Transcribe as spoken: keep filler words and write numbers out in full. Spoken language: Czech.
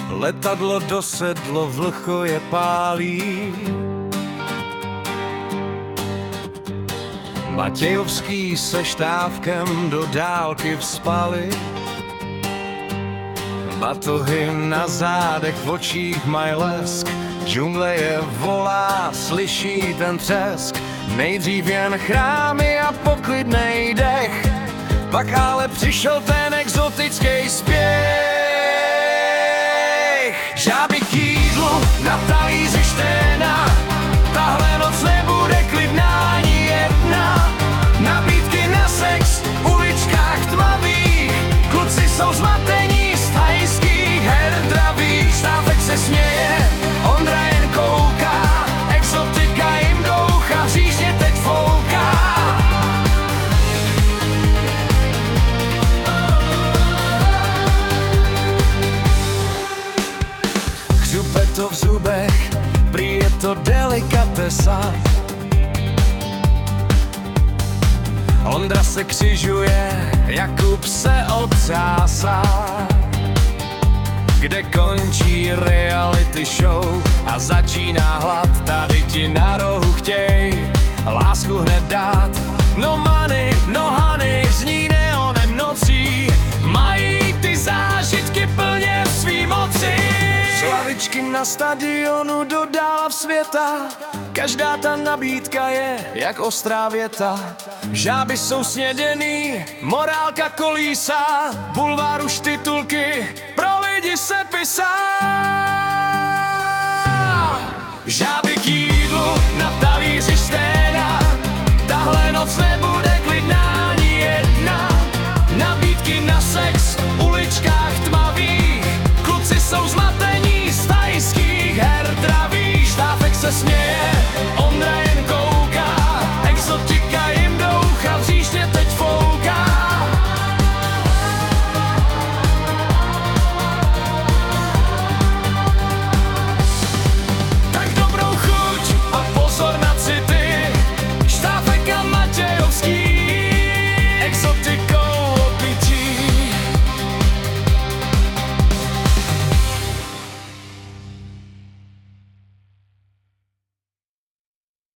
letadlo dosedlo, vlhko je pálí. Matějovský se štávkem do dálky vzpali. Batohy na zádech, v očích maj lesk. Džungle je volá, slyší ten třesk. Nejdřív jen chrámy a poklidnej dech, pak ale přišel ten exotický spěch. Žáby k jídlu na talíři šténa, tahle noc nebude klidná ani jedna. Nabídky na sex v uličkách tmavých, kluci jsou zmatení z thajských her dravých. Štávek se směje, Ondra jen kouká, exotika jim doucha, řížně teď fouká. Chřupe to v zubech, prý je to delikatesa. Ondra se křižuje, Jakub se otřásá. Kde končí reality show a začíná hlad, tady ti na rohu chtěj lásku hned dát. No money, no honey, zní neonem nocí, mají ty zážitky plně v svý moci. Slavičky na stadionu dodala v světa, každá ta nabídka je jak ostrá věta. Žáby jsou sněděný, morálka kolísá, bulvár už titulky pro lidi se pisá. Žáby k jídlu na talíři šténa, tahle noc nebude klidná ani jedna. Nabídky na sex v uličkách tma.